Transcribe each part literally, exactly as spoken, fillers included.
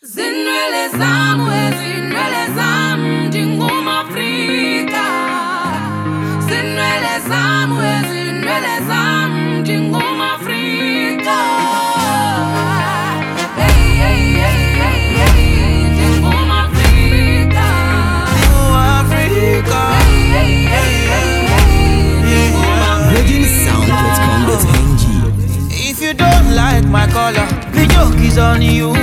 Zinwele zam, we zinwele zam, dinguma Afrika. Zinwele zam, we zinwele zam, dinguma Afrika. Hey, hey, hey, hey, hey, dinguma Afrika. Dinguma Afrika. Hey, hey, hey, hey, hey, dinguma Virgin Sound dot com dot n g. If you don't like my color, the joke is on you.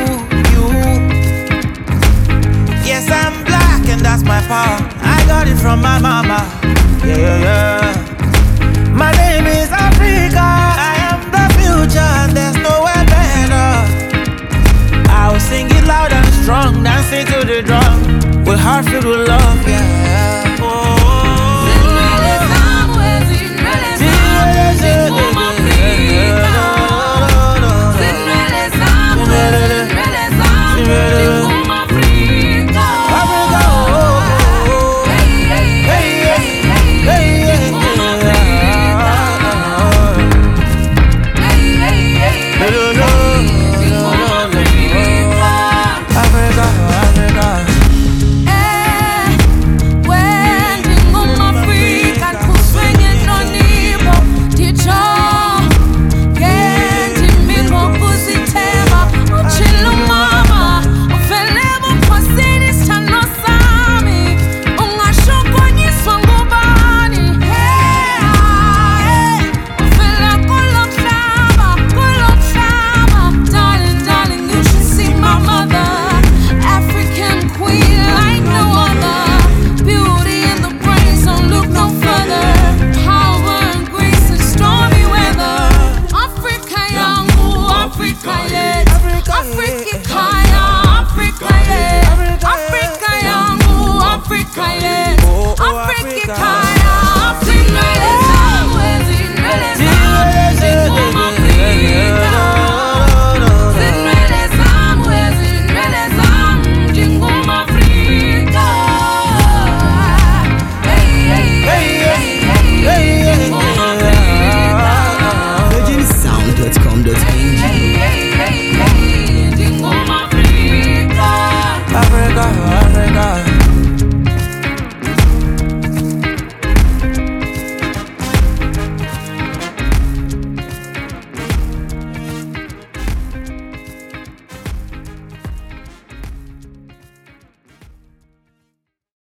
Yes, I'm black and that's my power. I got it from my mama. Yeah, yeah, yeah. My name is Africa. I am the future and there's nowhere better. I will sing it loud and strong, dancing to the drum, with heart filled with love, yeah.